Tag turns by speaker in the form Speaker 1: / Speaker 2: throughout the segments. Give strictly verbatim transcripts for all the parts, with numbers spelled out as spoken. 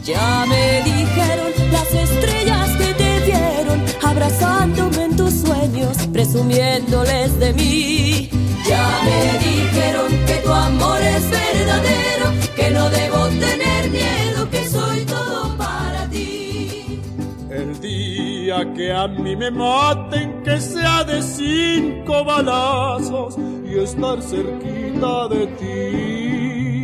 Speaker 1: Ya me dijeron las estrellas que te vieron abrazándome en tus sueños, presumiéndoles de mí. Ya me dijeron que tu amor es verdadero, que no debo tener miedo, que soy todo para ti.
Speaker 2: El día que a mí me maten, que sea de cinco balazos y estar cerquita de ti,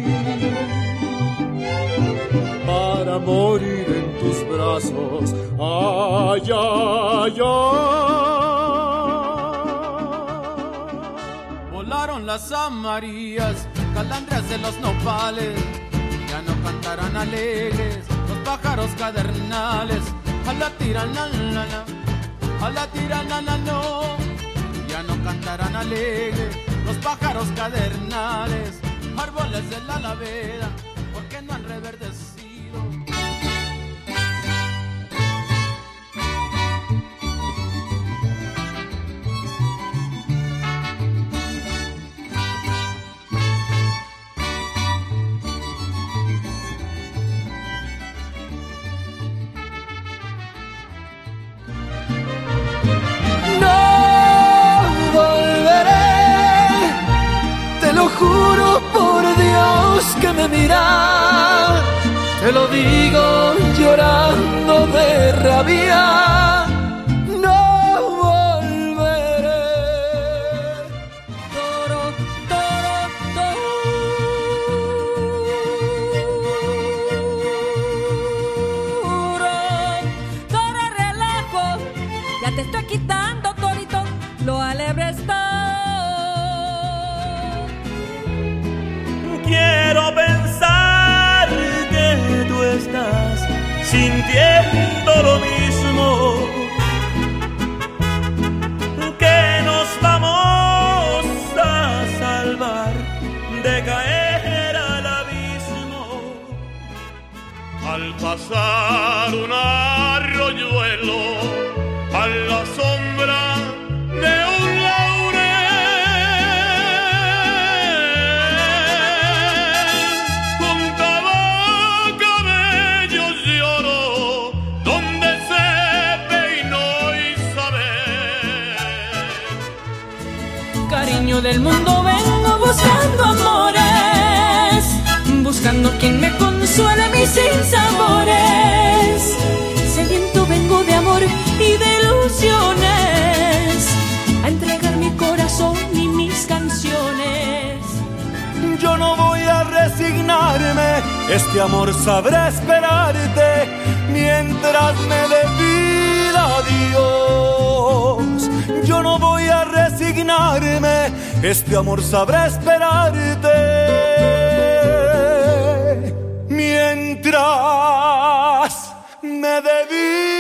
Speaker 2: para morir en tus brazos. Ay, ay, ay.
Speaker 3: Volaron las amarillas, calandrias de los nopales, ya no cantarán alegres los pájaros cadernales. A la tiranana, a la tiranana no, ya no cantarán alegres los pájaros cadernales. Árboles de la alaveda, porque no han reverdecido.
Speaker 4: Juro por Dios que me mira, te lo digo llorando de rabia, no volveré.
Speaker 1: Toro, toro, toro, toro, relajo, ya te estoy quitando, torito, lo alegre está.
Speaker 5: Quiero pensar que tú estás sintiendo lo mismo, que nos vamos a salvar de caer al abismo. Al pasar un arroyuelo, a la sombra de un laurel,
Speaker 1: del mundo vengo buscando amores, buscando quien me consuele mis sinsabores. Sediento vengo de amor y de ilusiones, a entregar mi corazón y mis canciones.
Speaker 4: Yo no voy a resignarme, este amor sabrá esperarte mientras me dé vida, Dios. Yo no voy a resignarme, este amor sabrá esperarte mientras me dé vida.